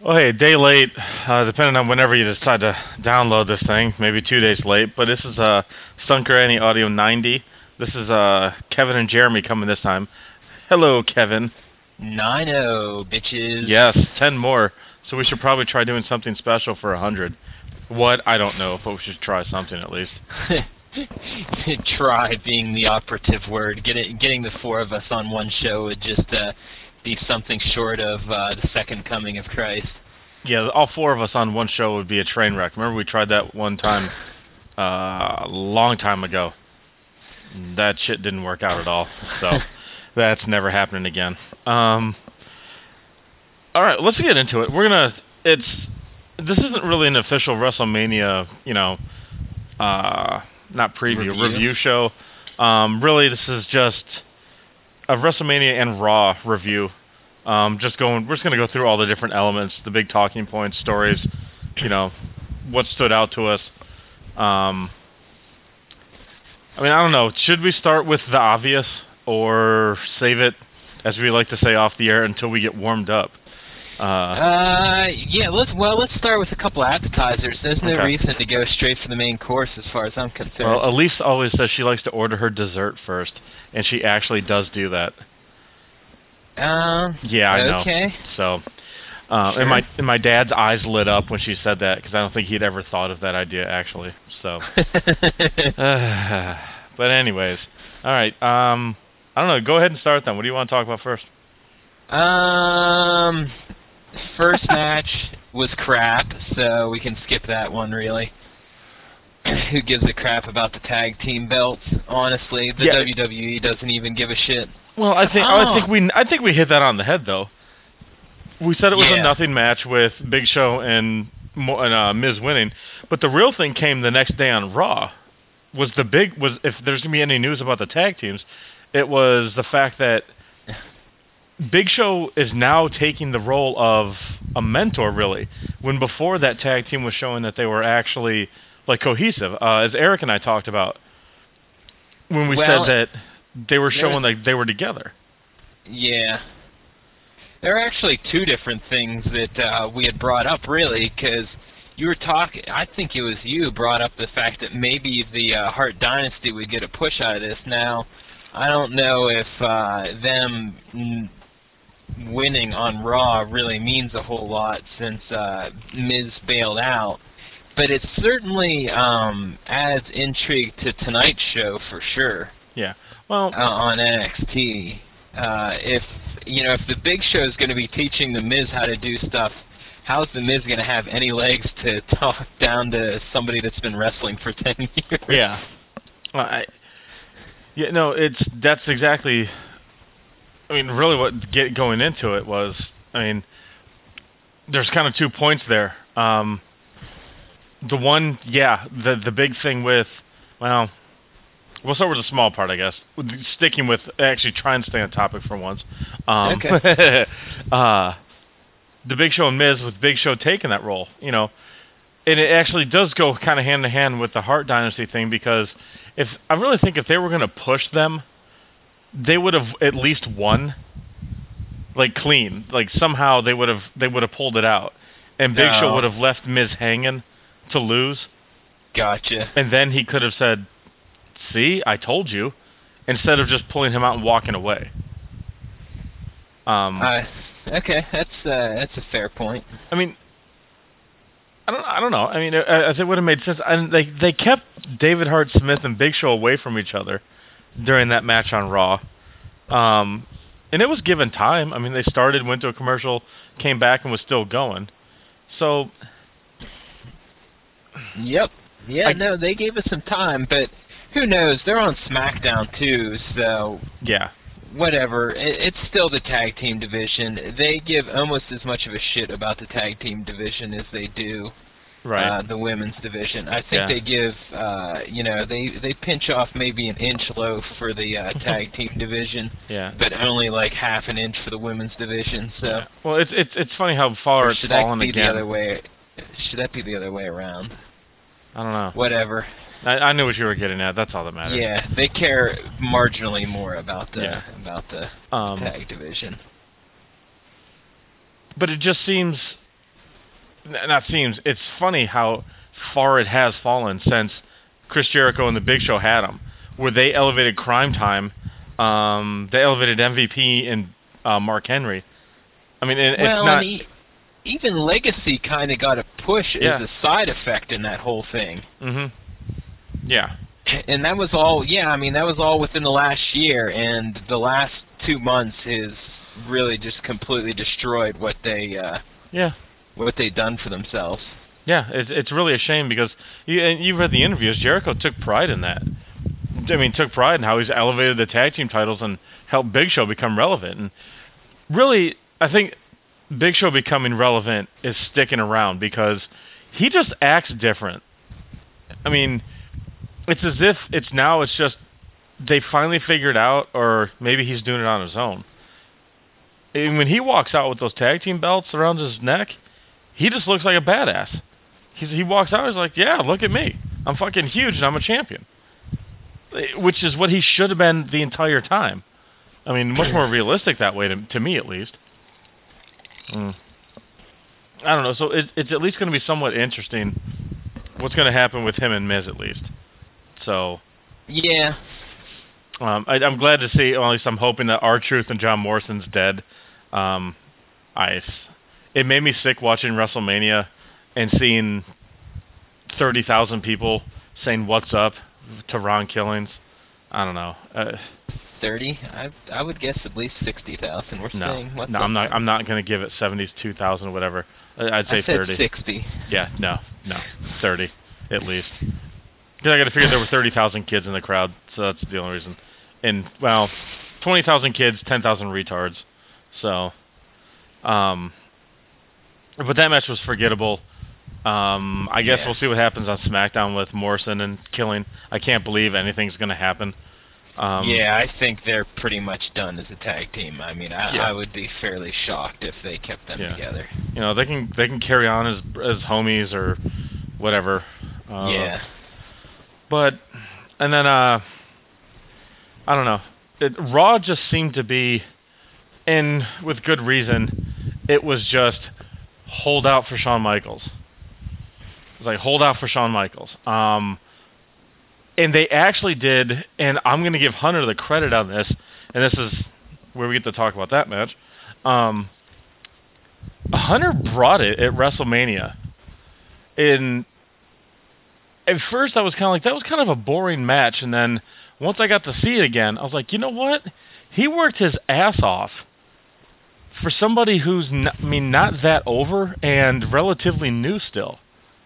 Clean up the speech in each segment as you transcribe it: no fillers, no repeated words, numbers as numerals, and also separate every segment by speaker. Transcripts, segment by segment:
Speaker 1: Oh, hey, a day late, depending on whenever you decide to download this thing. Maybe 2 days late, but this is Stunker Annie Audio 90. This is Kevin and Jeremy coming this time. Hello, Kevin.
Speaker 2: 9-0,
Speaker 1: Yes,
Speaker 2: bitches.
Speaker 1: 10 more. So we should probably try doing something special for 100. What? I don't know, but we should try something at least.
Speaker 2: Try being the operative word. Getting the four of us on one show would just be something short of the second coming of Christ.
Speaker 1: Yeah, all four of us on one show would be a train wreck. Remember we tried that one time a long time ago? That shit didn't work out at all. So that's never happening again. Um, All right, let's get into it. We're gonna. It's this isn't really an official WrestleMania, not preview
Speaker 2: Review?
Speaker 1: review show. Really, this is just a WrestleMania and Raw review. Just going. We're just gonna go through all the different elements, the big talking points, stories. You know, what stood out to us. Um, I don't know. Should we start with the obvious or save it, as we like to say off the air, until we get warmed up? Uh,
Speaker 2: Yeah. Let's start with a couple appetizers. There's no
Speaker 1: okay.
Speaker 2: reason to go straight for the main course, as far as I'm
Speaker 1: Well,
Speaker 2: concerned.
Speaker 1: Elise always says she likes to order her dessert first, and she actually does do that.
Speaker 2: Um.
Speaker 1: Yeah, I know.
Speaker 2: Okay.
Speaker 1: So, and
Speaker 2: Sure.
Speaker 1: my dad's eyes lit up when she said that because I don't think he'd ever thought of that idea actually. So, but anyways, all right. I don't know. Go ahead and start then. What do you want to talk about first?
Speaker 2: um. First match was crap, so we can skip that one. Really. Who gives a crap about the tag team belts? Honestly, the
Speaker 1: Yeah.
Speaker 2: WWE doesn't even give a shit.
Speaker 1: Well,
Speaker 2: Oh,
Speaker 1: I think we hit that on the head though. We said it was a
Speaker 2: yeah.
Speaker 1: nothing match with Big Show and Miz winning, but the real thing came the next day on Raw. Was if there's gonna be any news about the tag teams, it was the fact that Big Show is now taking the role of a mentor, really. When before that tag team was showing that they were actually like cohesive, as Eric and I talked about when we said
Speaker 2: Well,
Speaker 1: that they were showing
Speaker 2: there's
Speaker 1: like they were together.
Speaker 2: yeah. There are actually two different things that we had brought up, really, because you were talking. I think it was you brought up the fact that maybe the Hart Dynasty would get a push out of this. Now, I don't know if them winning on Raw really means a whole lot since Miz bailed out. But it certainly adds intrigue to tonight's show for sure
Speaker 1: Yeah. Well,
Speaker 2: on NXT. If the Big Show is going to be teaching the Miz how to do stuff, how's the Miz going to have any legs to talk down to somebody that's been wrestling for 10 years?
Speaker 1: yeah. I, yeah. No, it's that's exactly. I mean, really, what going into it was. I mean, there's kind of 2 points there. The one, yeah, the big thing with, well, we'll start with the small part, I guess. Sticking with actually try and stay on topic for once.
Speaker 2: Okay.
Speaker 1: Uh, the Big Show and Miz with Big Show taking that role, and it actually does go kind of hand to hand with the Hart Dynasty thing because if I really think if they were going to push them, they would have at least won like clean, like somehow they would have pulled it out, and Big Show would
Speaker 2: Oh,
Speaker 1: have left Miz hanging to lose,
Speaker 2: gotcha.
Speaker 1: and then he could have said, "See, I told you," instead of just pulling him out and walking away. Um,
Speaker 2: Uh, okay, that's a fair point.
Speaker 1: I mean, I don't know. I mean, it would have made sense, and they kept David Hart Smith and Big Show away from each other during that match on Raw. Um, and it was given time. I mean, they started, went to a commercial, came back, and was still going. So,
Speaker 2: Yep. Yeah,
Speaker 1: I
Speaker 2: no, they gave us some time, but who knows? They're on SmackDown too, so
Speaker 1: yeah,
Speaker 2: whatever. It's still the tag team division. They give almost as much of a shit about the tag team division as they do
Speaker 1: right,
Speaker 2: the women's division. I think
Speaker 1: yeah,
Speaker 2: they give, they pinch off maybe an inch loaf for the tag team division,
Speaker 1: yeah,
Speaker 2: but only like half an inch for the women's division. So,
Speaker 1: yeah. Well, it's funny how
Speaker 2: or
Speaker 1: far it's
Speaker 2: should that
Speaker 1: fallen
Speaker 2: be the
Speaker 1: again.
Speaker 2: other way? Should that be the other way around?
Speaker 1: I don't know.
Speaker 2: Whatever.
Speaker 1: I knew what you were getting at. That's all that matters.
Speaker 2: Yeah, they care marginally more about the
Speaker 1: Yeah.
Speaker 2: about the
Speaker 1: Um,
Speaker 2: tag division.
Speaker 1: but it just seems not seems. It's funny how far it has fallen since Chris Jericho and the Big Show had him, where they elevated Crime Time, they elevated MVP and Mark Henry. I mean, it's
Speaker 2: Well, and
Speaker 1: not.
Speaker 2: even Legacy kind of got a push as a side effect in that whole thing.
Speaker 1: Mm-hmm. Yeah.
Speaker 2: And that was all, yeah, I mean, that was all within the last year, and the last 2 months is really just completely destroyed what what they've done for themselves.
Speaker 1: Yeah, it's really a shame because you've read the interviews. Jericho took pride in that. I mean, took pride in how he's elevated the tag team titles and helped Big Show become relevant. And really, I think Big Show becoming relevant is sticking around because he just acts different. I mean, it's as if it's just they finally figured out, or maybe he's doing it on his own. And when he walks out with those tag team belts around his neck, he just looks like a badass. He walks out, he's like, yeah, look at me. I'm fucking huge and I'm a champion. Which is what he should have been the entire time. I mean, much more realistic that way, to me at least. I don't know. So it's at least going to be somewhat interesting what's going to happen with him and Miz, at least. So,
Speaker 2: yeah.
Speaker 1: I'm glad to see, or at least I'm hoping that R-Truth and John Morrison's dead. It made me sick watching WrestleMania and seeing 30,000 people saying "What's up" to Ron Killings. I don't know.
Speaker 2: 30? I would guess at least 60,000 were saying "What's up."
Speaker 1: I'm not going to give it 72,000 or whatever. I'd say
Speaker 2: I said
Speaker 1: 30.
Speaker 2: 60.
Speaker 1: Yeah, no, 30 at least. Because I got to figure there were 30,000 kids in the crowd, so that's the only reason. And, well, 20,000 kids, 10,000 retards. So, but that match was forgettable. I guess we'll see what happens on SmackDown with Morrison and Killing. I can't believe anything's going to happen.
Speaker 2: Yeah, I think they're pretty much done as a tag team. I mean, I would be fairly shocked if they kept them together.
Speaker 1: You know, they can carry on as homies or whatever.
Speaker 2: Yeah.
Speaker 1: But, and then, I don't know. Raw just seemed to be, and with good reason, it was just hold out for Shawn Michaels. It was like, hold out for Shawn Michaels. And they actually did, and I'm going to give Hunter the credit on this, and this is where we get to talk about that match. Hunter brought it at WrestleMania. And at first I was kind of like, that was kind of a boring match, and then once I got to see it again, I was like, you know what? He worked his ass off for somebody who's not that over and relatively new still.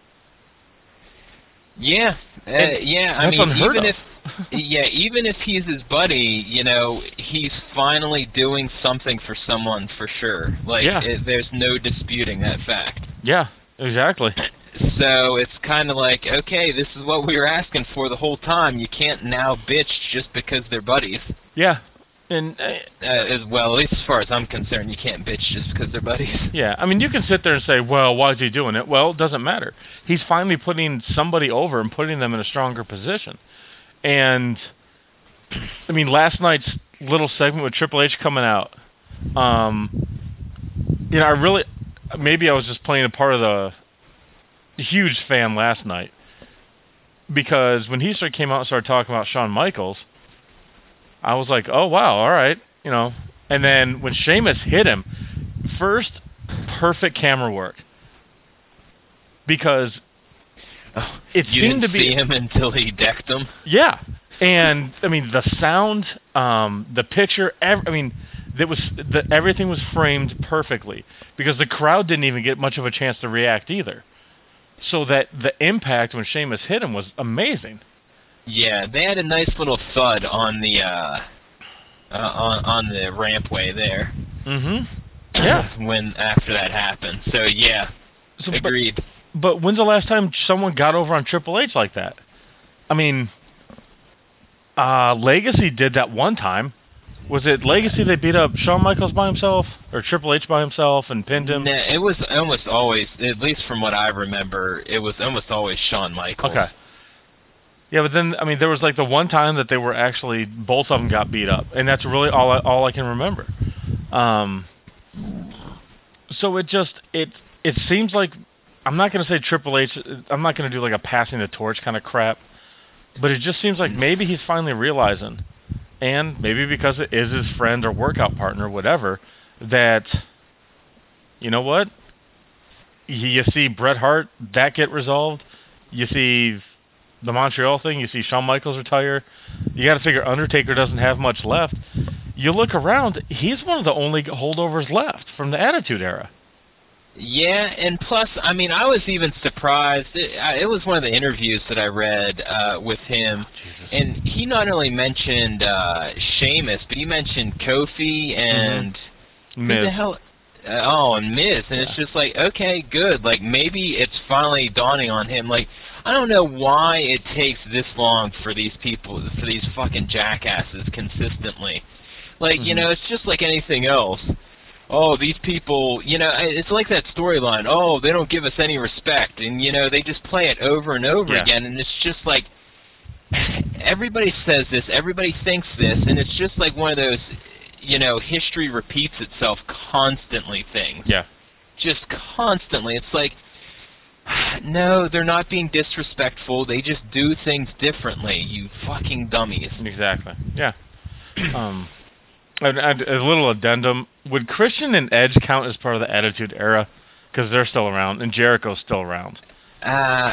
Speaker 2: Yeah, yeah. I mean, even if he's his buddy, you know, he's finally doing something for someone for sure. Like, there's no disputing that fact.
Speaker 1: Yeah, exactly.
Speaker 2: So it's kind of like, okay, this is what we were asking for the whole time. You can't now bitch just because they're buddies.
Speaker 1: Yeah. And
Speaker 2: as well, at least as far as I'm concerned, you can't bitch just because they're buddies.
Speaker 1: Yeah, I mean, you can sit there and say, well, why is he doing it? Well, it doesn't matter. He's finally putting somebody over and putting them in a stronger position. And, I mean, last night's little segment with Triple H coming out, you know, maybe I was just playing a part of the huge fan last night. Because when he came out and started talking about Shawn Michaels, I was like, oh, wow, all right, you know. And then when Sheamus hit him, first, perfect camera work. Because it seemed to be...
Speaker 2: You didn't see him until he decked him?
Speaker 1: Yeah. And, I mean, the sound, the picture, everything was framed perfectly. Because the crowd didn't even get much of a chance to react either. So that the impact when Sheamus hit him was amazing.
Speaker 2: Yeah, they had a nice little thud on the on the rampway there.
Speaker 1: Mm-hmm. Yeah.
Speaker 2: After that happened. So yeah, agreed.
Speaker 1: But when's the last time someone got over on Triple H like that? I mean, Legacy did that one time. Was it Legacy they beat up Shawn Michaels by himself? Or Triple H by himself and pinned him?
Speaker 2: Nah, it was almost always, at least from what I remember, it was almost always Shawn Michaels. Okay.
Speaker 1: Yeah, but then, I mean, there was like the one time that they were actually, both of them got beat up. And that's really all I can remember. So it seems like I'm not going to say Triple H. I'm not going to do like a passing the torch kind of crap. But it just seems like maybe he's finally realizing, and maybe because it is his friend or workout partner, whatever, that, you know what? You see Bret Hart, that get resolved. You see the Montreal thing. You see Shawn Michaels retire. You got to figure Undertaker doesn't have much left. You look around, he's one of the only holdovers left from the Attitude Era.
Speaker 2: Yeah, and plus, I mean, I was even surprised. It was one of the interviews that I read with him, and he not only mentioned Sheamus, but he mentioned Kofi and who the
Speaker 1: Miz.
Speaker 2: hell? And Miz, and it's just like, okay, good. Like, maybe it's finally dawning on him. Like, I don't know why it takes this long for these people, for these fucking jackasses consistently. Like, you know, it's just like anything else. Oh, these people, you know, it's like that storyline. Oh, they don't give us any respect. And, you know, they just play it over and over again. And it's just like, everybody says this, everybody thinks this, and it's just like one of those, you know, history repeats itself constantly things.
Speaker 1: Yeah.
Speaker 2: Just constantly. It's like, no, they're not being disrespectful. They just do things differently, you fucking dummies.
Speaker 1: Exactly. Yeah. A little addendum. Would Christian and Edge count as part of the Attitude Era? Because they're still around, and Jericho's still around. I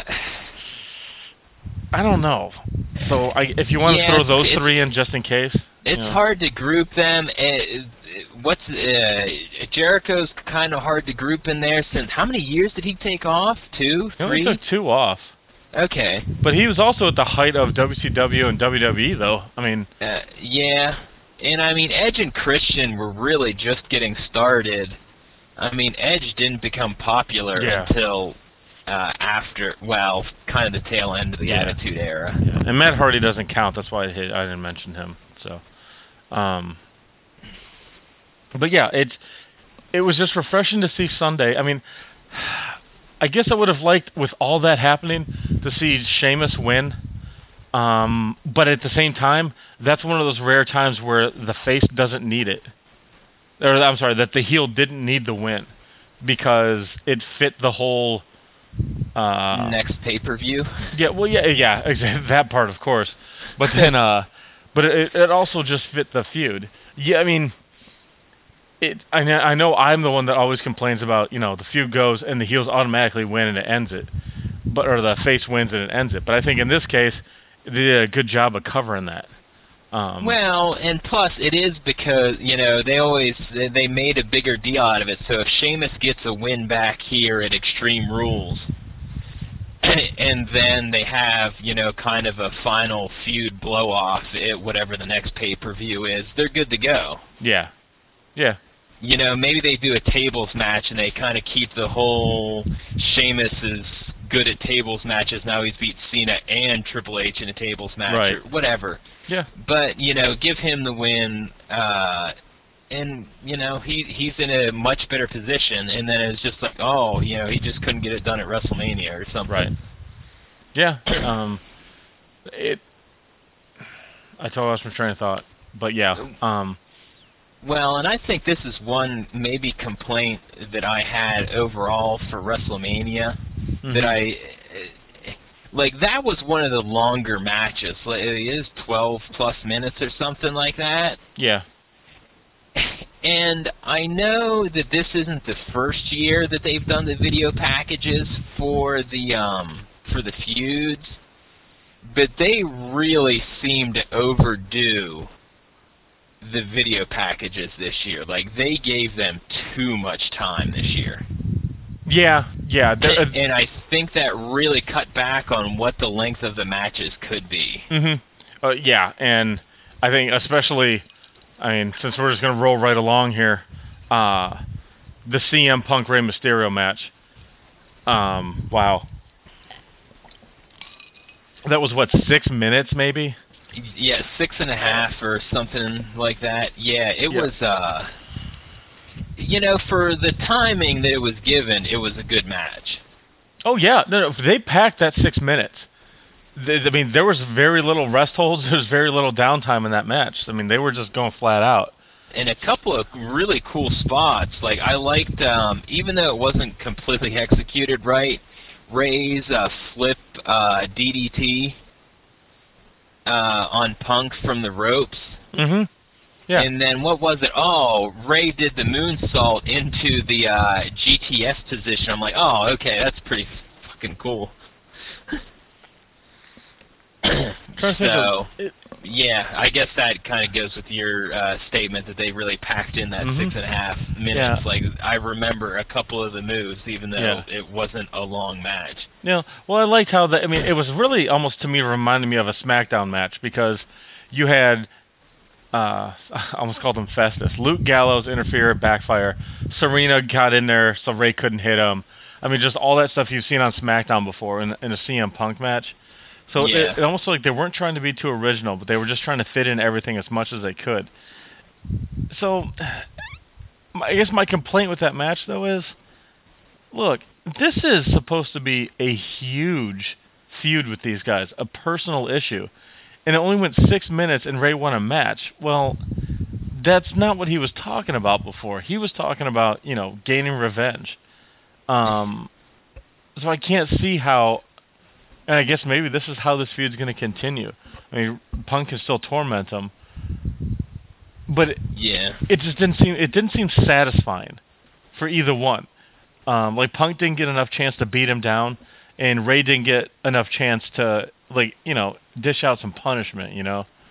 Speaker 1: don't know. So if you want to throw those three in just in case.
Speaker 2: It's hard to group them. Jericho's kind of hard to group in there since, how many years did he take off? 2, 3?
Speaker 1: He took 2 off.
Speaker 2: Okay.
Speaker 1: But he was also at the height of WCW and WWE, though. I mean...
Speaker 2: yeah. And, I mean, Edge and Christian were really just getting started. I mean, Edge didn't become popular until after, well, kind of the tail end of the Attitude Era.
Speaker 1: Yeah. And Matt Hardy doesn't count. That's why I didn't mention him. So, but yeah, it was just refreshing to see Sunday. I mean, I guess I would have liked, with all that happening, to see Sheamus win. But at the same time, that's one of those rare times where the face doesn't need it. Or, I'm sorry, that the heel didn't need the win. Because it fit the whole...
Speaker 2: next pay-per-view?
Speaker 1: Yeah, well, yeah, exactly, that part, of course. But then, but it also just fit the feud. Yeah, I mean... I know I'm the one that always complains about, you know, the feud goes and the heels automatically win and it ends it. Or the face wins and it ends it. But I think in this case... they did a good job of covering that.
Speaker 2: Well, and plus it is because, you know, they made a bigger deal out of it. So if Sheamus gets a win back here at Extreme Rules, and then they have, you know, kind of a final feud blow-off at whatever the next pay-per-view is, they're good to go.
Speaker 1: Yeah. Yeah.
Speaker 2: You know, maybe they do a tables match and they kind of keep the whole Sheamus is good at tables matches. Now he's beat Cena and Triple H in a tables match or whatever.
Speaker 1: Yeah.
Speaker 2: But, you know, give him the win, and, you know, he's in a much better position. And then it's just like, oh, you know, he just couldn't get it done at WrestleMania or something.
Speaker 1: Right. Yeah. I totally lost my train of thought. But, yeah.
Speaker 2: Well, and I think this is one maybe complaint that I had overall for WrestleMania, that like, that was one of the longer matches. Like, it is 12 plus minutes or something like that.
Speaker 1: Yeah.
Speaker 2: And I know that this isn't the first year that they've done the video packages for the feuds, but they really seem to overdo the video packages this year. Like, they gave them too much time this year.
Speaker 1: Yeah.
Speaker 2: And I think that really cut back on what the length of the matches could be.
Speaker 1: Yeah, and I think especially, I mean, since we're just going to roll right along here, the CM Punk Rey Mysterio match. Wow. That was, what, 6 minutes maybe?
Speaker 2: Yeah, 6.5 or something like that. Yeah, it was, you know, for the timing that it was given, it was a good match.
Speaker 1: Oh, yeah. No, they packed that 6 minutes. I mean, there was very little rest holds. There was very little downtime in that match. I mean, they were just going flat out.
Speaker 2: in a couple of really cool spots. Like I liked, even though it wasn't completely executed right, Ray's flip DDT on Punk from the ropes.
Speaker 1: Mm-hmm. Yeah.
Speaker 2: And then what was it? Oh, Ray did the moonsault into the GTS position. I'm like, oh, okay, that's pretty fucking cool. So, yeah, I guess that kind of goes with your statement that they really packed in that 6.5 minutes.
Speaker 1: Yeah.
Speaker 2: Like, I remember a couple of the moves, even though it wasn't a long match.
Speaker 1: Yeah, well, I liked how I mean, it was really almost to me reminding me of a SmackDown match because you had, I almost called him Festus. Luke Gallows interfered, backfire. Serena got in there so Ray couldn't hit him. I mean, just all that stuff you've seen on SmackDown before in a CM Punk match. So it almost felt like they weren't trying to be too original, but they were just trying to fit in everything as much as they could. So I guess my complaint with that match, though, is, look, this is supposed to be a huge feud with these guys, a personal issue. And it only went 6 minutes and Ray won a match. Well, that's not what he was talking about before. He was talking about, gaining revenge. So I can't see how, and I guess maybe this is how this feud's going to continue. I mean, Punk can still torment him. But it just didn't seem satisfying for either one. Like, Punk didn't get enough chance to beat him down, and Ray didn't get enough chance to, dish out some punishment, He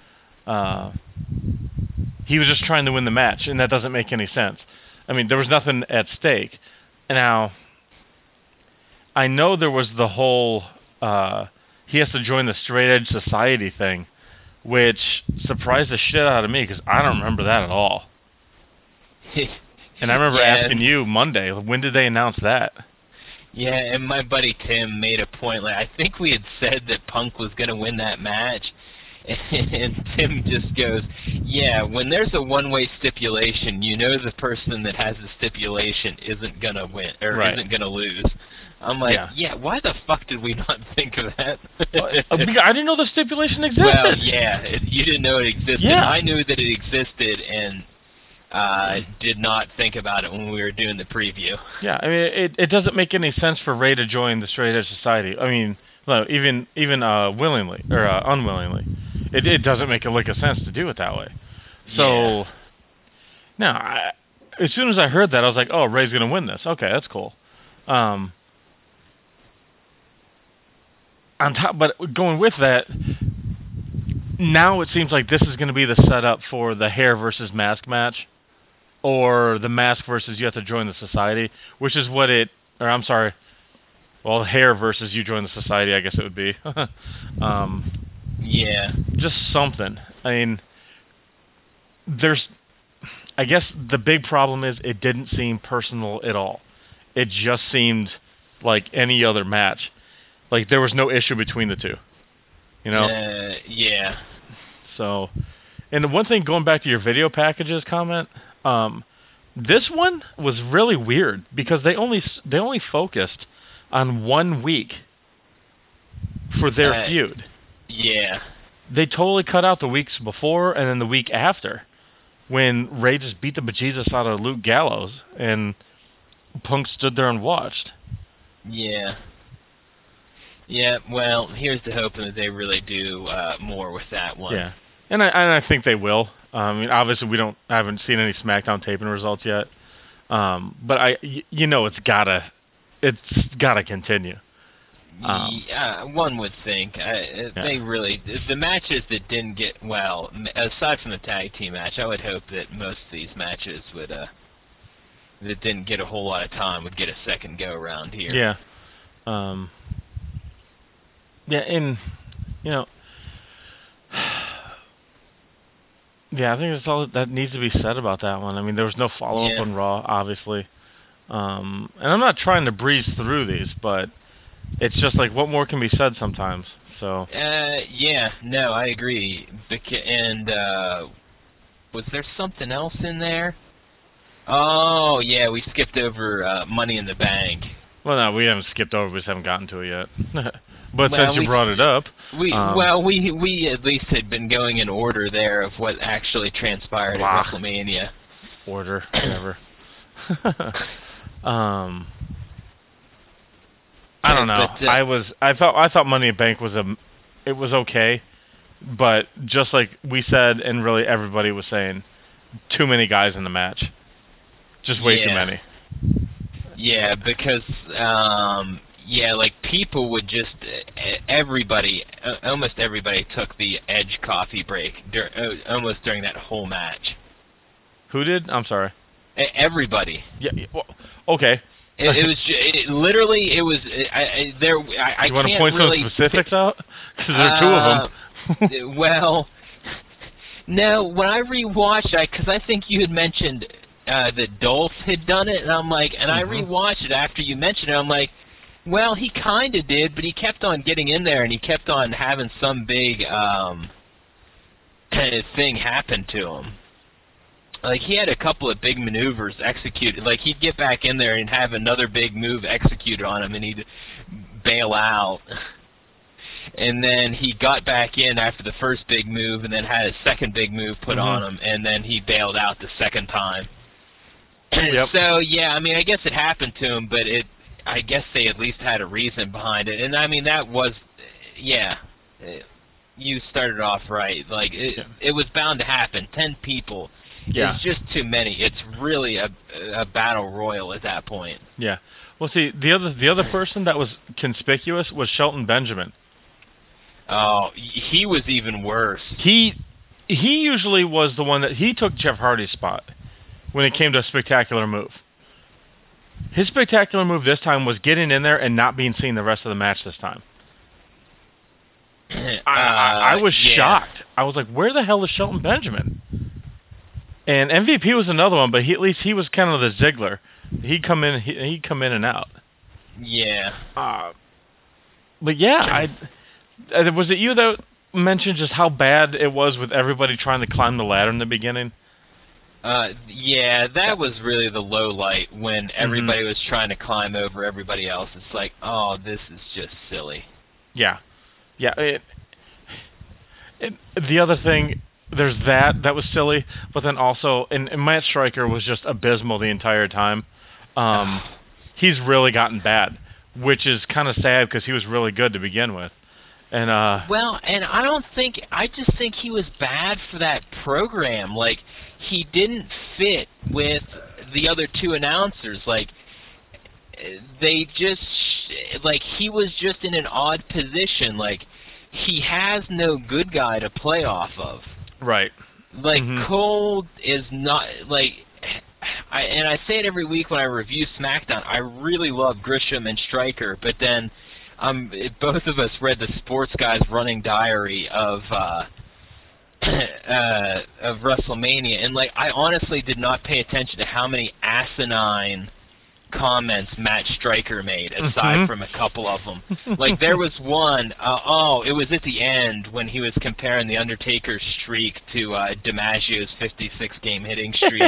Speaker 1: was just trying to win the match, and that doesn't make any sense. I mean, there was nothing at stake. And now, I know there was the whole, he has to join the Straight Edge Society thing, which surprised the shit out of me, because I don't remember that at all. And I remember asking you Monday, when did they announce that?
Speaker 2: Yeah, and my buddy Tim made a point. Like, I think we had said that Punk was going to win that match, and Tim just goes, yeah, when there's a one-way stipulation, the person that has the stipulation isn't going to win, or isn't going to lose. I'm like, yeah, why the fuck did we not think of that?
Speaker 1: I didn't know the stipulation existed.
Speaker 2: Well, yeah, you didn't know it existed.
Speaker 1: Yeah.
Speaker 2: I knew that it existed, and did not think about it when we were doing the preview.
Speaker 1: Yeah, I mean, it doesn't make any sense for Ray to join the Straight Edge Society. I mean, no, even willingly or unwillingly, it doesn't make a lick of sense to do it that way. So, now, as soon as I heard that, I was like, oh, Ray's going to win this. Okay, that's cool. But going with that, now it seems like this is going to be the setup for the hair versus mask match, or the mask versus you have to join the society, which is what hair versus you join the society, I guess it would be. Just something. I mean, I guess the big problem is it didn't seem personal at all. It just seemed like any other match. Like, there was no issue between the two. So, and the one thing, going back to your video packages comment, this one was really weird because they only focused on 1 week for their feud.
Speaker 2: Yeah.
Speaker 1: They totally cut out the weeks before and then the week after, when Ray just beat the bejesus out of Luke Gallows and Punk stood there and watched.
Speaker 2: Yeah. Yeah, well, here's to hoping that they really do more with that one.
Speaker 1: Yeah, and I think they will. I mean, obviously I haven't seen any SmackDown taping results yet, but it's gotta continue.
Speaker 2: One would think. They really, the matches that didn't get, well, aside from the tag team match, I would hope that most of these matches would that didn't get a whole lot of time would get a second go around here.
Speaker 1: Yeah. Yeah, and, I think that's all that needs to be said about that one. I mean, there was no follow-up on Raw, obviously. And I'm not trying to breeze through these, but it's just like, what more can be said sometimes? So.
Speaker 2: No, I agree. And was there something else in there? Oh, yeah, we skipped over Money in the Bank.
Speaker 1: Well, no, we haven't skipped over. We just haven't gotten to it yet. But since you brought it up,
Speaker 2: we at least had been going in order there of what actually transpired at WrestleMania.
Speaker 1: order, whatever. um, I don't know.
Speaker 2: But
Speaker 1: I thought Money in Bank was it was okay, but just like we said, and really everybody was saying, too many guys in the match, just way too
Speaker 2: yeah.
Speaker 1: many.
Speaker 2: Yeah, because like people would just everybody, almost everybody took the Edge coffee break almost during that whole match.
Speaker 1: Who did? I'm sorry.
Speaker 2: Everybody.
Speaker 1: Yeah. Well, okay.
Speaker 2: It was literally. It was. I
Speaker 1: You want to
Speaker 2: can't
Speaker 1: point some
Speaker 2: really.
Speaker 1: specifics out? Because there are two of them.
Speaker 2: Well, no. When I rewatched, because I think you had mentioned that Dolph had done it, and I'm like, and I rewatched it after you mentioned it. I'm like, well, he kind of did, but he kept on getting in there, and he kept on having some big thing happen to him. Like, he had a couple of big maneuvers executed. Like, he'd get back in there and have another big move executed on him, and he'd bail out. And then he got back in after the first big move, and then had a second big move put on him, and then he bailed out the second time.
Speaker 1: Yep.
Speaker 2: So, yeah, I mean, I guess it happened to him, but I guess they at least had a reason behind it. And, I mean, that was, you started off right. Like, it was bound to happen. 10 people.
Speaker 1: Yeah.
Speaker 2: It's just too many. It's really a battle royal at that point.
Speaker 1: Yeah. Well, see, the other person that was conspicuous was Shelton Benjamin.
Speaker 2: Oh, he was even worse.
Speaker 1: He usually was the one that he took Jeff Hardy's spot when it came to a spectacular move. His spectacular move this time was getting in there and not being seen the rest of the match this time. I was shocked. I was like, where the hell is Shelton Benjamin? And MVP was another one, but at least he was kind of the Ziggler. He'd come in and out.
Speaker 2: Yeah.
Speaker 1: But yeah, was it you that mentioned just how bad it was with everybody trying to climb the ladder in the beginning?
Speaker 2: Yeah, that was really the low light when everybody was trying to climb over everybody else. It's like, oh, this is just silly.
Speaker 1: Yeah. Yeah. The other thing, there's that was silly, but then also, and Matt Striker was just abysmal the entire time. He's really gotten bad, which is kind of sad because he was really good to begin with. And
Speaker 2: well, and I just think he was bad for that program. Like, he didn't fit with the other two announcers. Like, they just, like, he was just in an odd position. Like, he has no good guy to play off of.
Speaker 1: Right.
Speaker 2: Like, Cole is not, like, I say it every week when I review SmackDown, I really love Grisham and Stryker, but then both of us read the Sports Guy's running diary of WrestleMania, and, like, I honestly did not pay attention to how many asinine comments Matt Striker made, aside from a couple of them. Like, there was one, it was at the end when he was comparing The Undertaker's streak to DiMaggio's 56-game hitting streak.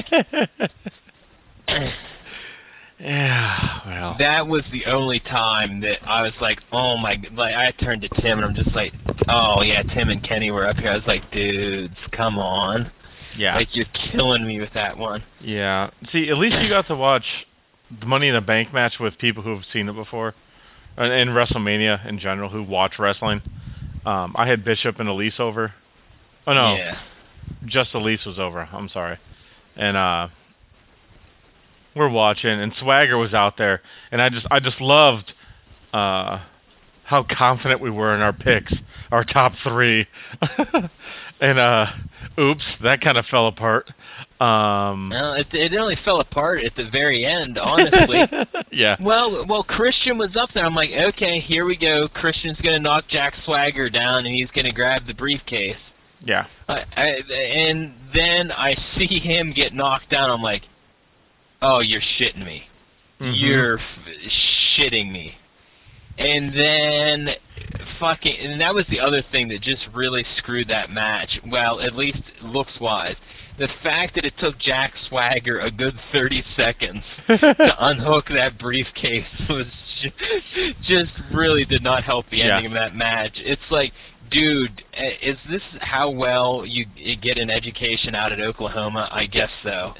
Speaker 1: Yeah, well.
Speaker 2: That was the only time that I was like, oh my, like, I turned to Tim and I'm just like, oh yeah, Tim and Kenny were up here. I was like, dudes, come on.
Speaker 1: Yeah.
Speaker 2: Like, you're killing me with that one.
Speaker 1: Yeah. See, at least you got to watch the Money in the Bank match with people who've seen it before, and WrestleMania in general, who watch wrestling. I had Bishop and Elise over. Oh no,
Speaker 2: Yeah.
Speaker 1: just Elise was over. I'm sorry, and we're watching, and Swagger was out there, and I just loved how confident we were in our picks, our top three, and oops, that kind of fell apart.
Speaker 2: Well, it only fell apart at the very end, honestly.
Speaker 1: Yeah.
Speaker 2: Well, Christian was up there. I'm like, okay, here we go. Christian's going to knock Jack Swagger down, and he's going to grab the briefcase.
Speaker 1: Yeah.
Speaker 2: And then I see him get knocked down. I'm like, oh, you're shitting me. You're shitting me. And then and that was the other thing that just really screwed that match. Well, at least looks-wise. The fact that it took Jack Swagger a good 30 seconds to unhook that briefcase was just really did not help the ending of that match. It's like, dude, is this how well you get an education out at Oklahoma? I guess so.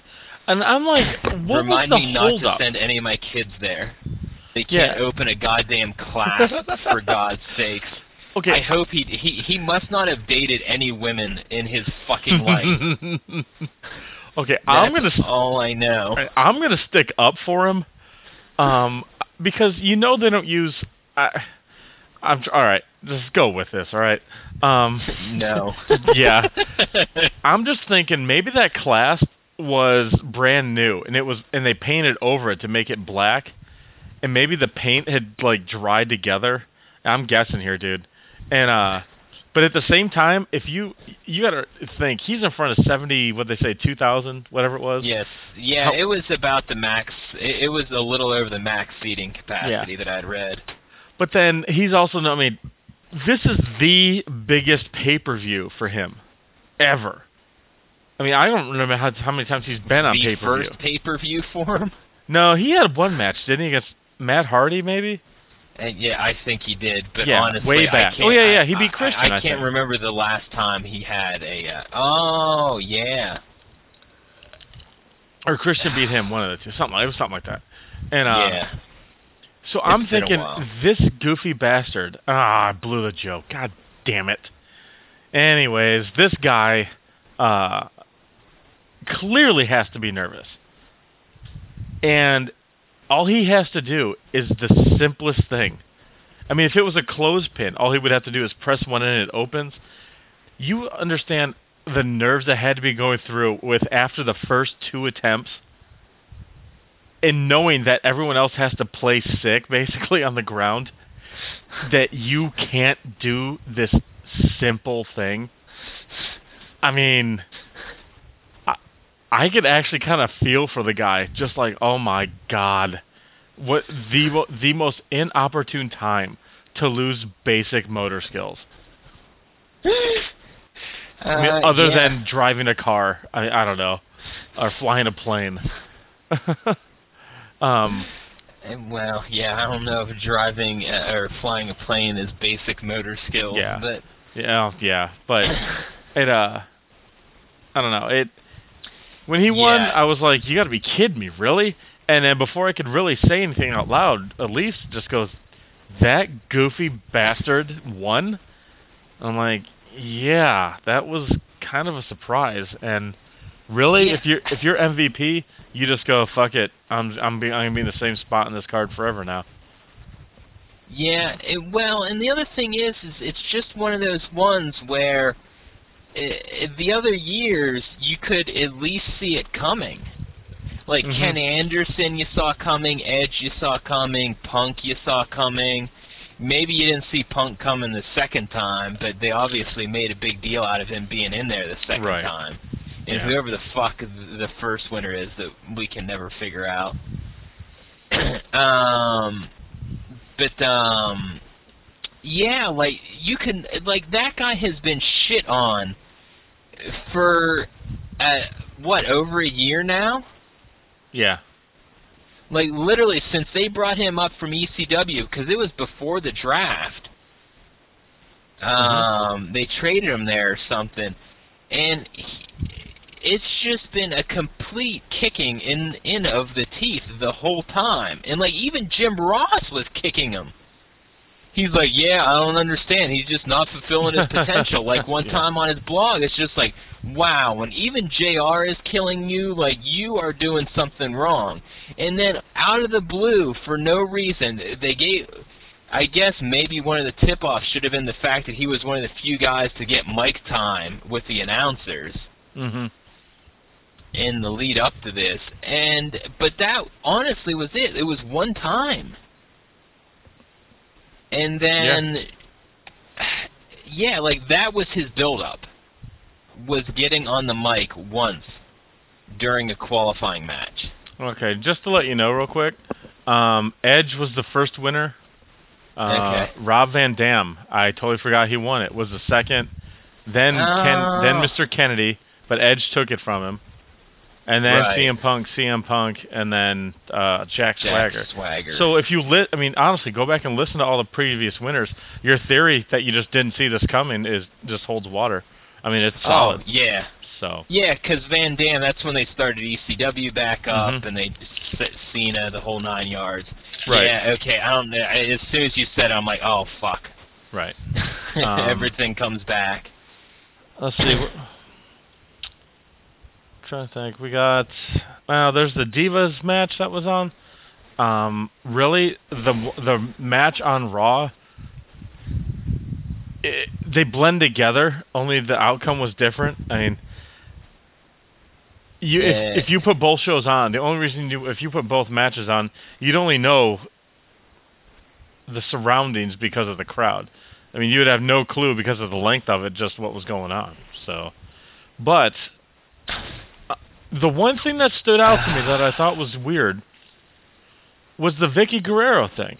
Speaker 1: And I'm like, what was
Speaker 2: Remind
Speaker 1: the
Speaker 2: me not to
Speaker 1: holdup?
Speaker 2: send any of my kids there. They can't open a goddamn clasp, for God's sakes.
Speaker 1: Okay.
Speaker 2: I hope he must not have dated any women in his fucking life.
Speaker 1: Okay,
Speaker 2: That's all I know.
Speaker 1: I'm gonna stick up for him, because you know they don't use. I'm all right. Just go with this, all right?
Speaker 2: No.
Speaker 1: Yeah. I'm just thinking maybe that clasp was brand new, and they painted over it to make it black, and maybe the paint had like dried together. I'm guessing here, dude. And but at the same time, if you gotta think he's in front of 70, what they say, 2,000, whatever it was.
Speaker 2: Yes, yeah, it was about the max. It was a little over the max seating capacity that I'd read.
Speaker 1: But then he's also, I mean, this is the biggest pay-per-view for him ever. I mean, I don't remember how many times he's been on pay-per-view.
Speaker 2: The first pay-per-view for him?
Speaker 1: No, he had one match, didn't he, against Matt Hardy, maybe?
Speaker 2: And yeah, I think he did, but
Speaker 1: yeah,
Speaker 2: honestly,
Speaker 1: way back. He beat Christian.
Speaker 2: I can't remember the last time he had a. Oh yeah.
Speaker 1: Or Christian beat him, one of the two. It was something like that. And
Speaker 2: yeah.
Speaker 1: So I'm thinking this goofy bastard. I blew the joke. God damn it. Anyways, this guy clearly has to be nervous, and all he has to do is the simplest thing. I mean, if it was a clothespin, all he would have to do is press one in and it opens. You understand the nerves that had to be going through with after the first 2 attempts, and knowing that everyone else has to play sick, basically, on the ground, that you can't do this simple thing. I mean, I could actually kind of feel for the guy, just like, oh my God, what the most inopportune time to lose basic motor skills. I mean, other than driving a car, I don't know, or flying a plane.
Speaker 2: Well, yeah, I don't know if driving or flying a plane is basic motor skills, but
Speaker 1: but it I don't know, when he won, I was like, you got to be kidding me, really? And then before I could really say anything out loud, Elise just goes, that goofy bastard won? I'm like, yeah, that was kind of a surprise. And really, if you're MVP, you just go, fuck it. I'm gonna be in the same spot in this card forever now.
Speaker 2: Yeah, well, and the other thing is it's just one of those ones where the other years you could at least see it coming. Like Ken Anderson, you saw coming. Edge, you saw coming. Punk, you saw coming. Maybe you didn't see Punk coming the second time, but they obviously made a big deal out of him being in there the second time. And whoever the fuck the first winner is that we can never figure out. Yeah, like, you can, like, that guy has been shit on for, over a year now?
Speaker 1: Yeah.
Speaker 2: Like, literally, since they brought him up from ECW, because it was before the draft. They traded him there or something. And it's just been a complete kicking in of the teeth the whole time. And, like, even Jim Ross was kicking him. He's like, yeah, I don't understand. He's just not fulfilling his potential. Like, one time on his blog, it's just like, wow, when even JR is killing you, like, you are doing something wrong. And then, out of the blue, for no reason, they gave... I guess maybe one of the tip-offs should have been the fact that he was one of the few guys to get mic time with the announcers in the lead up to this. But that, honestly, was it. It was one time. And then, like, that was his build-up, was getting on the mic once during a qualifying match.
Speaker 1: Okay, just to let you know real quick, Edge was the first winner. Rob Van Dam, I totally forgot he won it, was the second. Then Mr. Kennedy, but Edge took it from him. And then CM Punk, and then Jack Swagger. So if you honestly, go back and listen to all the previous winners. Your theory that you just didn't see this coming just holds water. I mean, it's solid.
Speaker 2: Oh, yeah.
Speaker 1: So
Speaker 2: Yeah, because Van Dam, that's when they started ECW back up,
Speaker 1: Mhm.
Speaker 2: and they set Cena the whole 9 yards.
Speaker 1: Right.
Speaker 2: Yeah, okay. I don't know. As soon as you said it, I'm like, oh fuck.
Speaker 1: right.
Speaker 2: Everything comes back.
Speaker 1: Let's see. Trying to think. We got. There's the Divas match that was on. Really, the match on Raw. They blend together. Only the outcome was different. I mean, if you put both shows on, the only reason if you put both matches on, you'd only know the surroundings because of the crowd. I mean, you would have no clue because of the length of it, just what was going on. So, but the one thing that stood out to me that I thought was weird was the Vicky Guerrero thing.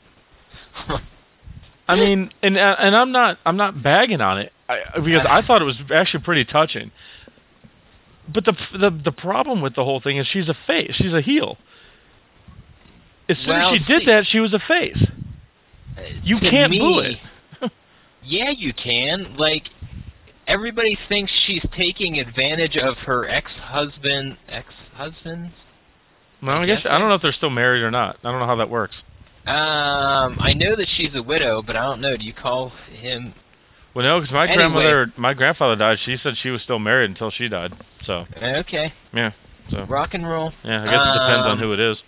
Speaker 1: I mean, and I'm not bagging on it because I thought it was actually pretty touching. But the problem with the whole thing is she's a face. She's a heel. As soon as she did that, she was a face. You can't boo it.
Speaker 2: Yeah, you can. Like, everybody thinks she's taking advantage of her ex-husband's?
Speaker 1: Well, I guess I don't know if they're still married or not. I don't know how that works.
Speaker 2: I know that she's a widow, but I don't know. Do you call him?
Speaker 1: Well, no, because my grandfather died. She said she was still married until she died. So.
Speaker 2: Okay.
Speaker 1: Yeah. So.
Speaker 2: Rock and roll.
Speaker 1: Yeah, I guess it depends on who it is.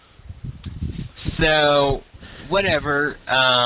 Speaker 2: So, whatever.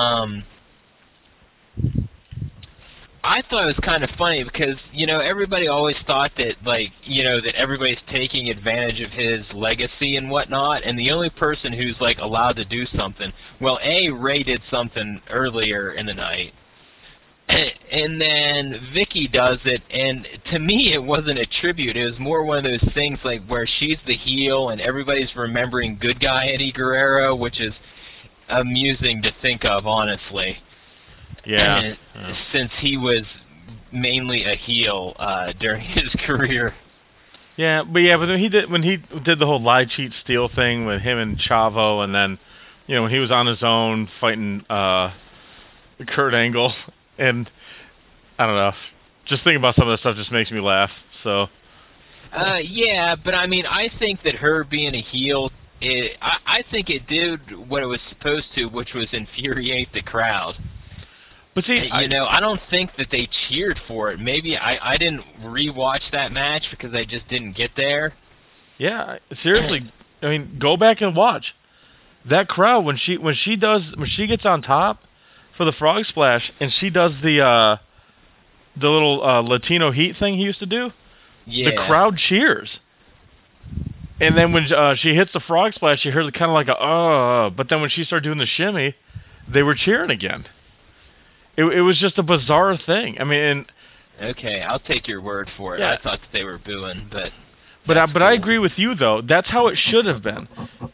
Speaker 2: I thought it was kind of funny because, everybody always thought that, that everybody's taking advantage of his legacy and whatnot, and the only person who's, allowed to do something, well, Ray did something earlier in the night, and then Vicky does it, and to me it wasn't a tribute. It was more one of those things, where she's the heel, and everybody's remembering good guy Eddie Guerrero, which is amusing to think of, honestly.
Speaker 1: Yeah.
Speaker 2: Since he was mainly a heel during his career.
Speaker 1: Yeah, but when he did the whole lie, cheat, steal thing with him and Chavo, and then when he was on his own fighting Kurt Angle, and I don't know, just thinking about some of that stuff just makes me laugh. So.
Speaker 2: Yeah, but I mean, I think that her being a heel, I think it did what it was supposed to, which was infuriate the crowd.
Speaker 1: But see,
Speaker 2: I don't think that they cheered for it. Maybe I didn't rewatch that match because I just didn't get there.
Speaker 1: Yeah, seriously. I mean, go back and watch that crowd when she gets on top for the frog splash and she does the little Latino heat thing he used to do.
Speaker 2: Yeah.
Speaker 1: The crowd cheers. And then when she hits the frog splash, you hear kind of like a but then when she started doing the shimmy, they were cheering again. It was just a bizarre thing. I mean,
Speaker 2: okay, I'll take your word for it.
Speaker 1: Yeah.
Speaker 2: I thought that they were booing, but
Speaker 1: cool. I agree with you though. That's how it should have been.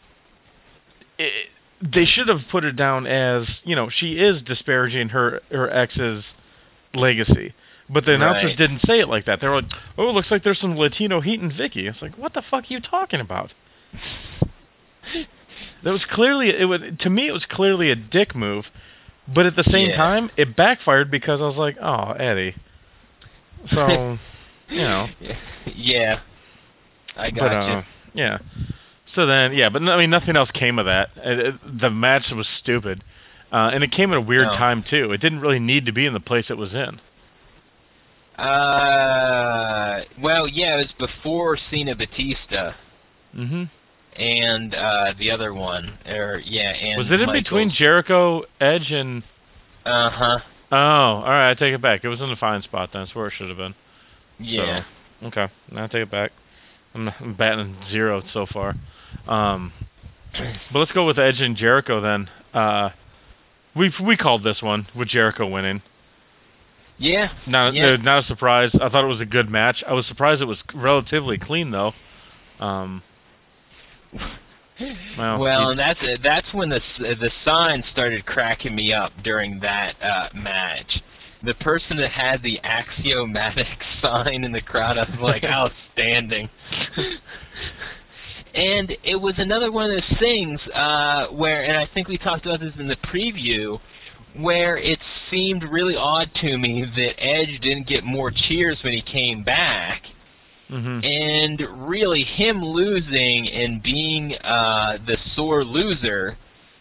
Speaker 1: They should have put it down as she is disparaging her ex's legacy, but the announcers didn't say it like that. They were like, "Oh, it looks like there's some Latino heat in Vicky." It's like, what the fuck are you talking about? That was clearly to me it was clearly a dick move. But at the same time, it backfired because I was like, "Oh, Eddie." So,
Speaker 2: Yeah, I got you.
Speaker 1: Yeah. So then, but I mean, nothing else came of that. The match was stupid, and it came at a weird time too. It didn't really need to be in the place it was in.
Speaker 2: Well, yeah, it was before Cena Batista.
Speaker 1: Mm-hmm.
Speaker 2: And the other one, and
Speaker 1: was it in between Jericho, Edge, and?
Speaker 2: Uh-huh.
Speaker 1: Oh, all right. I take it back. It was in a fine spot then. That's where it should have been.
Speaker 2: Yeah.
Speaker 1: So, okay. Now I take it back. I'm batting 0 so far. But let's go with Edge and Jericho then. We called this one with Jericho winning.
Speaker 2: Yeah.
Speaker 1: Not a surprise. I thought it was a good match. I was surprised it was relatively clean though.
Speaker 2: Well, and that's when the sign started cracking me up during that match. The person that had the axiomatic sign in the crowd, I was like, outstanding. And it was another one of those things where, and I think we talked about this in the preview, where it seemed really odd to me that Edge didn't get more cheers when he came back.
Speaker 1: Mm-hmm.
Speaker 2: And really, him losing and being the sore loser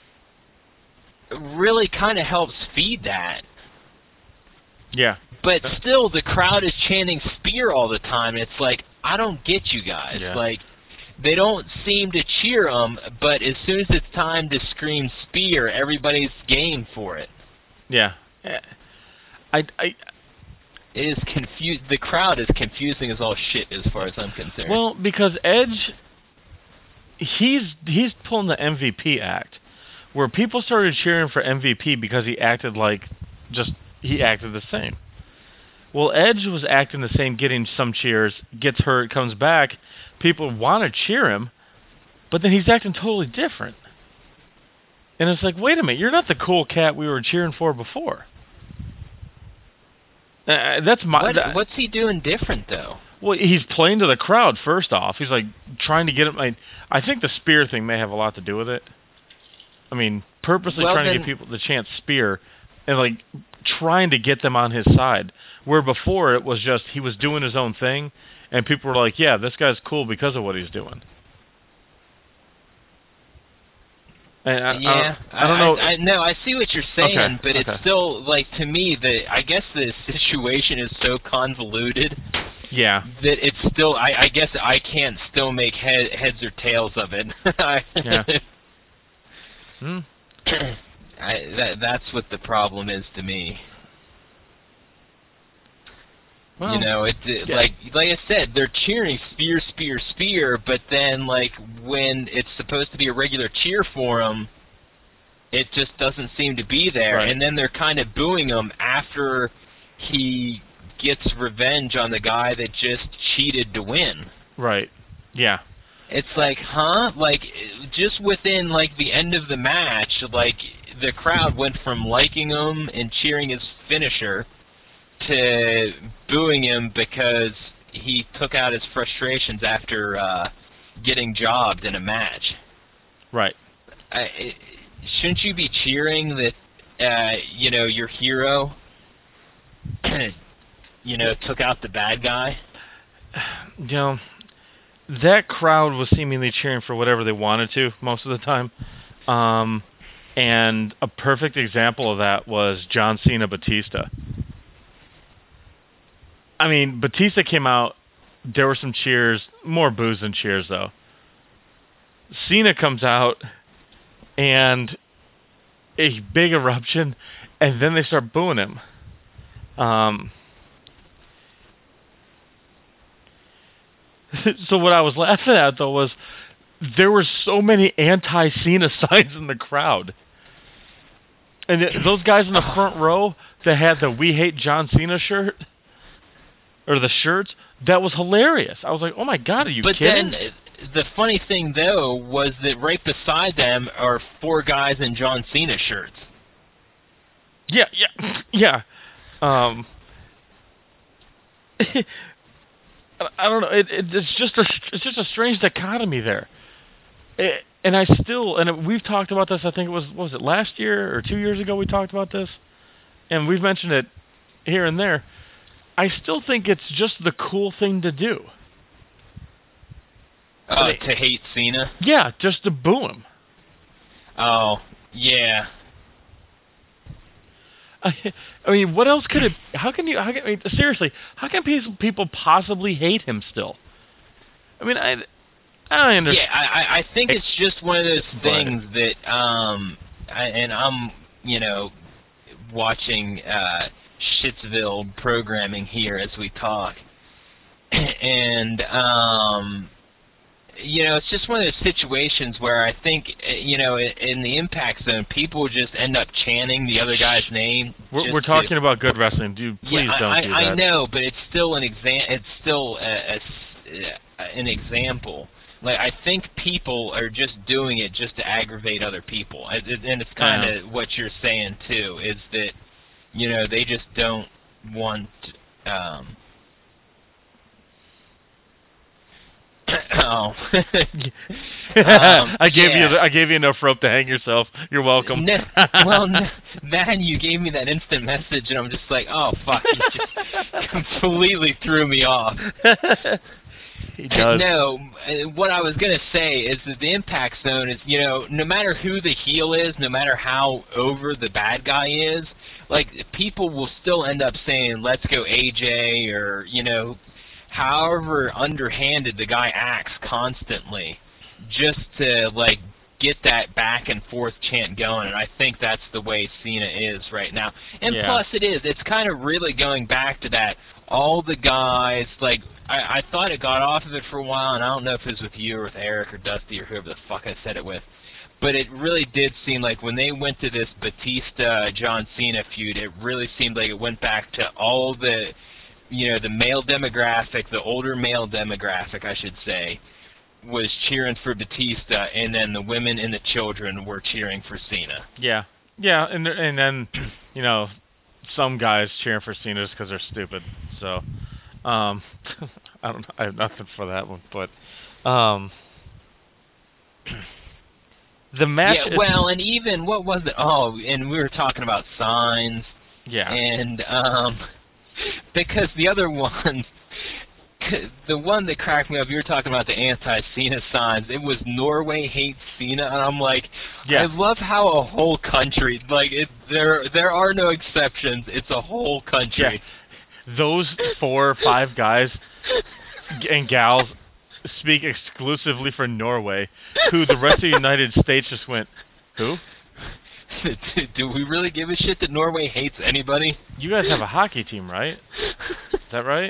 Speaker 2: really kind of helps feed that.
Speaker 1: Yeah.
Speaker 2: But still, the crowd is chanting Spear all the time. And it's like, I don't get you guys.
Speaker 1: Yeah.
Speaker 2: Like, they don't seem to cheer him, but as soon as it's time to scream Spear, everybody's game for it.
Speaker 1: Yeah. I
Speaker 2: It is the crowd is confusing as all shit as far as I'm concerned.
Speaker 1: Well, because Edge, he's pulling the MVP act, where people started cheering for MVP because he acted the same. Well, Edge was acting the same, getting some cheers, gets hurt, comes back. People want to cheer him, but then he's acting totally different. And it's like, wait a minute, you're not the cool cat we were cheering for before. That's my.
Speaker 2: What's he doing different, though?
Speaker 1: Well, he's playing to the crowd, first off. He's, like, trying to get him. I think the Spear thing may have a lot to do with it. I mean, purposely trying to get people to chant Spear and, like, trying to get them on his side. Where before it was just he was doing his own thing, and people were like, yeah, this guy's cool because of what he's doing. And I don't know.
Speaker 2: No, I see what you're saying,
Speaker 1: okay,
Speaker 2: but it's still, like, to me, I guess the situation is so convoluted.
Speaker 1: Yeah.
Speaker 2: That it's still, I guess I can't still make heads or tails of it.
Speaker 1: Yeah.
Speaker 2: That's what the problem is to me.
Speaker 1: Well,
Speaker 2: you know, like I said, they're cheering Spear, Spear, Spear, but then, like, when it's supposed to be a regular cheer for him, it just doesn't seem to be there.
Speaker 1: Right.
Speaker 2: And then they're kind of booing him after he gets revenge on the guy that just cheated to win.
Speaker 1: Right. Yeah.
Speaker 2: It's like, huh? Like, just within, like, the end of the match, like, the crowd went from liking him and cheering his finisher to booing him because he took out his frustrations after getting jobbed in a match.
Speaker 1: Right.
Speaker 2: Shouldn't you be cheering that, you know, your hero, you know, took out the bad guy?
Speaker 1: You know, that crowd was seemingly cheering for whatever they wanted to most of the time. And a perfect example of that was John Cena Batista. I mean, Batista came out, there were some cheers, more boos than cheers, though. Cena comes out, and a big eruption, and then they start booing him. So what I was laughing at, though, was there were so many anti-Cena signs in the crowd. And those guys in the front row that had the We Hate John Cena shirt, or the shirts, that was hilarious. I was like, oh my God, are you kidding?
Speaker 2: But then, the funny thing, though, was that right beside them are 4 guys in John Cena shirts.
Speaker 1: Yeah. I don't know. It's just a strange dichotomy there. And we've talked about this. I think what was it, last year or 2 years ago? We talked about this, and we've mentioned it here and there. I still think it's just the cool thing to do.
Speaker 2: To hate Cena?
Speaker 1: Yeah, just to boo him.
Speaker 2: Oh, yeah.
Speaker 1: I mean, what else could it? Seriously, how can people possibly hate him still? I mean, I don't understand.
Speaker 2: Yeah, I think it's just one of those things that, and I'm, you know, watching Shitsville programming here as we talk, and you know, it's just one of those situations where I think, you know, in the Impact Zone, people just end up chanting the other guy's name.
Speaker 1: We're talking about good wrestling, dude. Please don't do that.
Speaker 2: I know, but it's still an It's still an example. Like, I think people are just doing it just to aggravate other people, and it's kind of what you're saying too. Is that, you know, they just don't want. Oh.
Speaker 1: I gave
Speaker 2: Yeah.
Speaker 1: you enough rope to hang yourself. You're welcome.
Speaker 2: No, well, no, then you gave me that instant message, and I'm just like, oh fuck, you just completely threw me off.
Speaker 1: He does.
Speaker 2: No, what I was gonna say is that the impact zone is, no matter who the heel is, no matter how over the bad guy is, like people will still end up saying, "Let's go AJ," or however underhanded the guy acts constantly, just to like get that back and forth chant going, and I think that's the way Cena is right now. And
Speaker 1: Yeah.
Speaker 2: plus, it's kind of really going back to that. All the guys, like, I thought it got off of it for a while, and I don't know if it was with you or with Eric or Dusty or whoever the fuck I said it with, but it really did seem like when they went to this Batista-John Cena feud, it really seemed like it went back to all the, the male demographic, the older male demographic, I should say, was cheering for Batista, and then the women and the children were cheering for Cena.
Speaker 1: Yeah. Yeah, and then some guys cheering for Cena just because they're stupid. So, I don't know. I have nothing for that one, but the match.
Speaker 2: Yeah, well, and even what was it? Oh, and we were talking about signs,
Speaker 1: Yeah.
Speaker 2: and because the other ones, the one that cracked me up, you were talking about the anti-Cena signs. It was Norway hates Cena, and I'm like,
Speaker 1: Yeah.
Speaker 2: I love how a whole country, like, there are no exceptions. It's a whole country.
Speaker 1: Yeah. Those 4 or 5 guys and gals speak exclusively for Norway, who the rest of the United States just went, who?
Speaker 2: Do we really give a shit that Norway hates anybody?
Speaker 1: You guys have a hockey team, right? Is that right?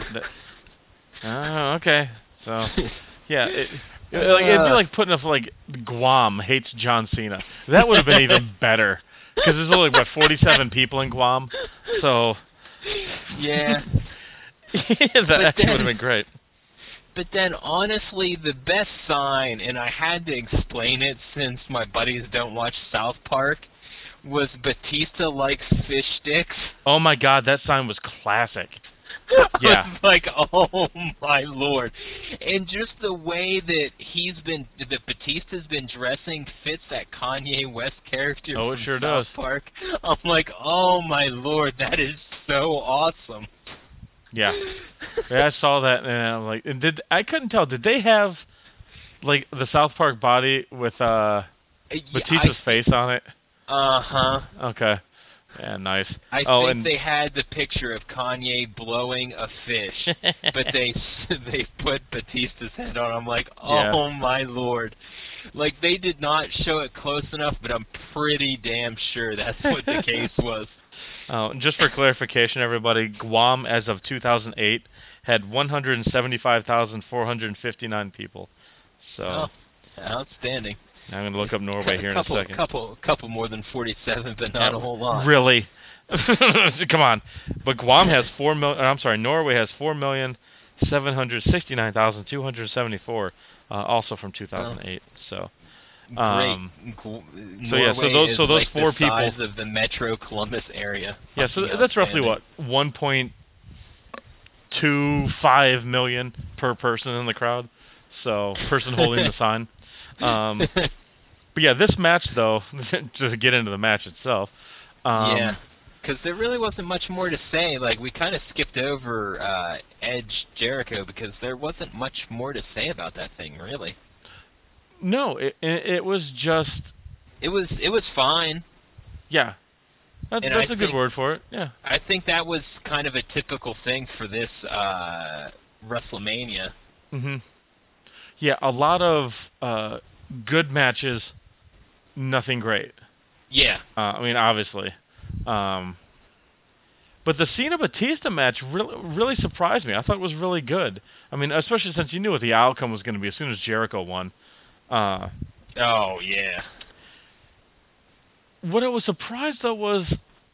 Speaker 1: Oh, okay. So, yeah, it'd be like putting up like Guam hates John Cena. That would have been even better because there's only 47 people in Guam, so
Speaker 2: Yeah.
Speaker 1: that actually would have been great.
Speaker 2: But then, honestly, the best sign, and I had to explain it since my buddies don't watch South Park, was Batista likes fish sticks.
Speaker 1: Oh my God, that sign was classic.
Speaker 2: I
Speaker 1: Yeah.
Speaker 2: was like, oh my lord. And just the way that that Batista's been dressing fits that Kanye West character
Speaker 1: Oh, it
Speaker 2: from
Speaker 1: sure
Speaker 2: South
Speaker 1: does.
Speaker 2: Park. I'm like, oh my lord, that is so awesome.
Speaker 1: Yeah. Yeah, I saw that and I'm like, and I couldn't tell. Did they have like the South Park body with Batista's face on it?
Speaker 2: Uh-huh.
Speaker 1: Okay. Yeah, nice.
Speaker 2: I
Speaker 1: Oh,
Speaker 2: think
Speaker 1: and
Speaker 2: they had the picture of Kanye blowing a fish, but they put Batista's head on. I'm like, oh my lord. Like, they did not show it close enough, but I'm pretty damn sure that's what the case was.
Speaker 1: Oh, and just for clarification, everybody, Guam as of 2008 had 175,459 people. So
Speaker 2: Oh, outstanding.
Speaker 1: I'm going to look up Norway here in a second.
Speaker 2: Couple more than 47, but not a whole lot.
Speaker 1: Really? Come on. But Guam has 4 million. I'm sorry, Norway has 4,769,274. Also from 2008. So.
Speaker 2: Great.
Speaker 1: So yeah, so
Speaker 2: Norway
Speaker 1: those
Speaker 2: is like
Speaker 1: 4
Speaker 2: the
Speaker 1: people.
Speaker 2: size of the Metro Columbus area.
Speaker 1: Yeah, so
Speaker 2: Fucking
Speaker 1: that's roughly
Speaker 2: outstanding.
Speaker 1: what 1.25 million per person in the crowd. So person holding the sign. But yeah, this match though, to get into the match itself.
Speaker 2: Yeah, because there really wasn't much more to say. Like, we kind of skipped over Edge Jericho because there wasn't much more to say about that thing, really.
Speaker 1: No, it was just
Speaker 2: It was fine.
Speaker 1: yeah.
Speaker 2: And
Speaker 1: That's a good word for it. Yeah.
Speaker 2: I think that was kind of a typical thing for this WrestleMania.
Speaker 1: Yeah, a lot of good matches, nothing great.
Speaker 2: Yeah.
Speaker 1: I mean, obviously. But the Cena Batista match really surprised me. I thought it was really good. I mean, especially since you knew what the outcome was going to be as soon as Jericho won.
Speaker 2: Oh yeah.
Speaker 1: What I was surprised though was,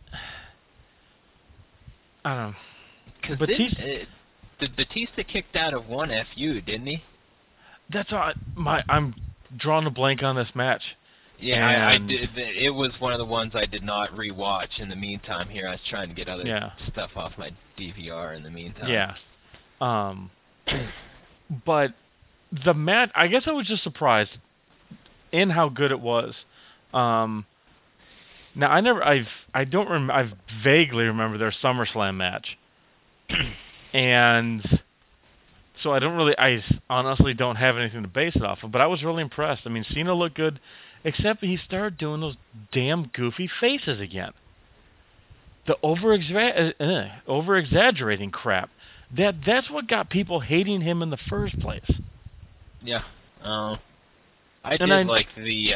Speaker 1: I don't know.
Speaker 2: Because
Speaker 1: Batista.
Speaker 2: the Batista kicked out of one FU, didn't he?
Speaker 1: That's all. I'm drawing a blank on this match.
Speaker 2: Yeah, I
Speaker 1: And-
Speaker 2: did. It was one of the ones I did not rewatch in the meantime. Here, I was trying to get other
Speaker 1: Yeah.
Speaker 2: stuff off my DVR in the meantime.
Speaker 1: Yeah. But the match, I guess I was just surprised in how good it was. Um, Now I don't I vaguely remember their SummerSlam match, and so I don't really, honestly don't have anything to base it off of. But I was really impressed. I mean, Cena looked good, except he started doing those damn goofy faces again. The over exaggerating crap. That's what got people hating him in the first place.
Speaker 2: Yeah. I
Speaker 1: And
Speaker 2: did like the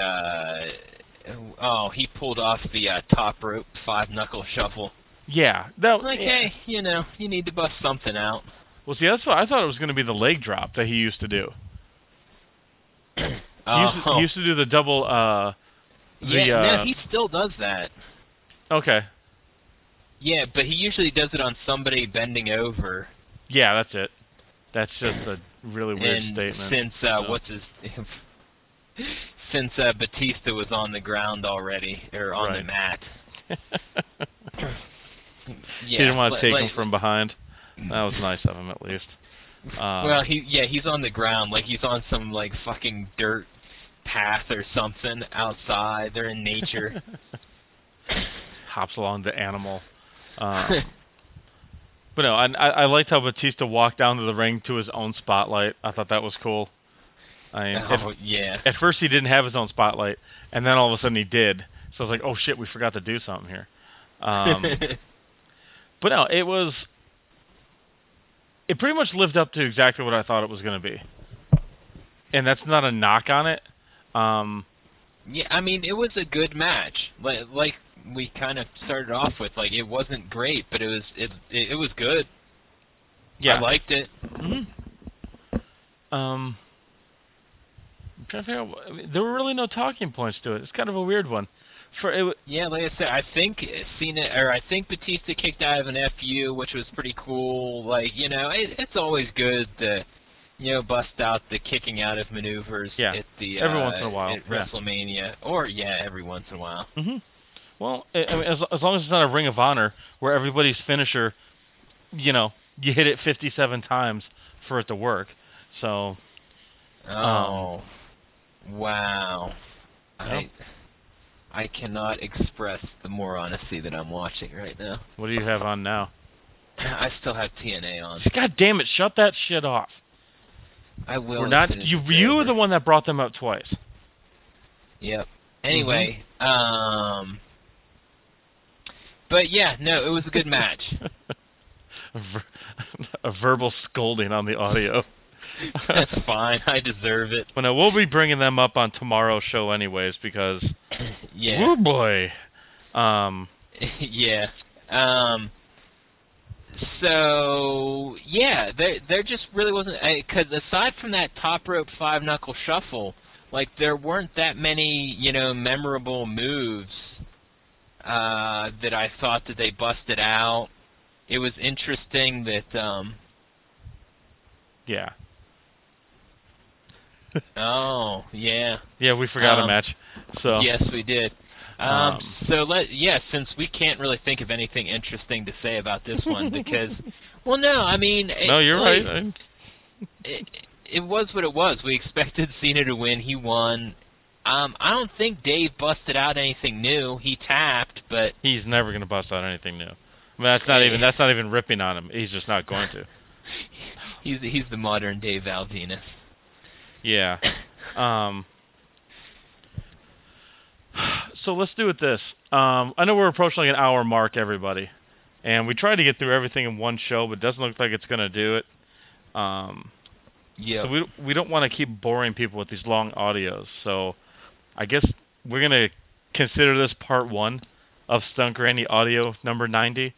Speaker 2: he pulled off the top rope five knuckle shuffle.
Speaker 1: yeah,
Speaker 2: Hey, you need to bust something out.
Speaker 1: Well, see, that's what I thought it was going to be, the leg drop that he used to do. He used to do the double.
Speaker 2: No, he still does that.
Speaker 1: Okay.
Speaker 2: Yeah, but he usually does it on somebody bending over.
Speaker 1: Yeah, that's it. That's just a really weird statement.
Speaker 2: Since since Batista was on the ground already, or on the mat.
Speaker 1: He didn't want to take him from behind. That was nice of him, at least.
Speaker 2: Well, he's on the ground, like he's on some like fucking dirt path or something outside. They're in nature.
Speaker 1: Hops along the animal. But no, I liked how Batista walked down to the ring to his own spotlight. I thought that was cool. At first he didn't have his own spotlight, and then all of a sudden he did. So I was like, oh shit, we forgot to do something here. But no, it pretty much lived up to exactly what I thought it was going to be. And that's not a knock on it.
Speaker 2: Yeah, I mean, it was a good match. Like we kind of started off with, like, it wasn't great, but it was good. Yeah. I liked it.
Speaker 1: Mm-hmm. I'm trying to figure out, there were really no talking points to it. It's kind of a weird one.
Speaker 2: Yeah, like I said, I think Batista kicked out of an FU, which was pretty cool. Like, it's always good to, bust out the kicking out of maneuvers at the
Speaker 1: every once in a while
Speaker 2: at WrestleMania, or every once in a while.
Speaker 1: Mm-hmm. Well, I mean, as long as it's not a Ring of Honor where everybody's finisher, you hit it 57 times for it to work. So.
Speaker 2: Oh. Wow. I cannot express the more honesty that I'm watching right now.
Speaker 1: What do you have on now?
Speaker 2: I still have TNA on.
Speaker 1: God damn it! Shut that shit off.
Speaker 2: I will.
Speaker 1: We're not. You were the one that brought them up twice.
Speaker 2: Yep. Anyway, but yeah, no, it was a good match.
Speaker 1: A verbal scolding on the audio.
Speaker 2: That's fine. I deserve it.
Speaker 1: Well, no, we'll be bringing them up on tomorrow's show anyways because.
Speaker 2: Yeah.
Speaker 1: Oh boy.
Speaker 2: Yeah. So yeah, there just really wasn't, because aside from that top rope five knuckle shuffle, like there weren't that many memorable moves that I thought that they busted out. It was interesting that
Speaker 1: yeah.
Speaker 2: Oh, yeah.
Speaker 1: Yeah, we forgot a match. So
Speaker 2: yes, we did. Since we can't really think of anything interesting to say about this one, because, well, no, I mean,
Speaker 1: no, you're right.
Speaker 2: It was what it was. We expected Cena to win. He won. I don't think Dave busted out anything new. He tapped, but
Speaker 1: he's never going to bust out anything new. I mean, that's not even ripping on him. He's just not going to.
Speaker 2: He's the modern Dave Val Venus.
Speaker 1: Yeah. So let's do it this. I know we're approaching like an hour mark, everybody, and we tried to get through everything in one show, but it doesn't look like it's going to do it.
Speaker 2: Yeah.
Speaker 1: So we don't want to keep boring people with these long audios. So I guess we're going to consider this part 1 of Stunt Granny audio number 90.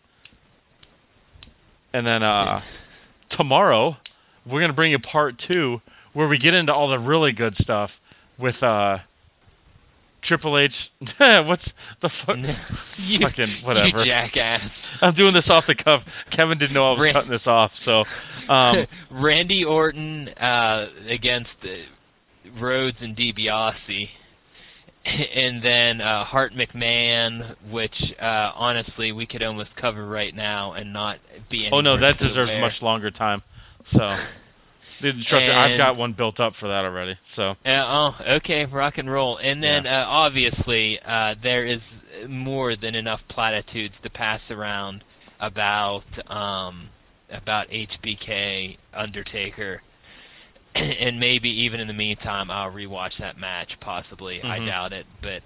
Speaker 1: And then tomorrow we're going to bring you part 2 where we get into all the really good stuff with Triple H. What's the fuck? Fucking whatever.
Speaker 2: You jackass.
Speaker 1: I'm doing this off the cuff. Kevin didn't know I was cutting this off, so.
Speaker 2: Randy Orton against Rhodes and DiBiase. And then Hart McMahon, which honestly we could almost cover right now and not be any.
Speaker 1: Oh no, that deserves much longer time. So. Trust me, I've got one built up for that already. So.
Speaker 2: Okay, rock and roll. And then obviously there is more than enough platitudes to pass around about HBK, Undertaker, and maybe even in the meantime I'll rewatch that match. Possibly, I doubt it, but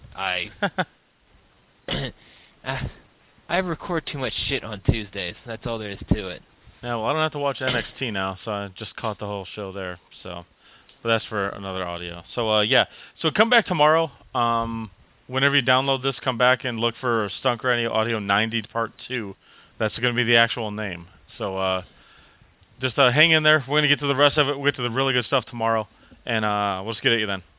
Speaker 2: I record too much shit on Tuesdays. That's all there is to it.
Speaker 1: Yeah, well, I don't have to watch NXT now, so I just caught the whole show there. So, but that's for another audio. So, So come back tomorrow. Whenever you download this, come back and look for Stunk Radio Audio 90 Part 2. That's going to be the actual name. So, just hang in there. We're going to get to the rest of it. We'll get to the really good stuff tomorrow. And we'll just get at you then.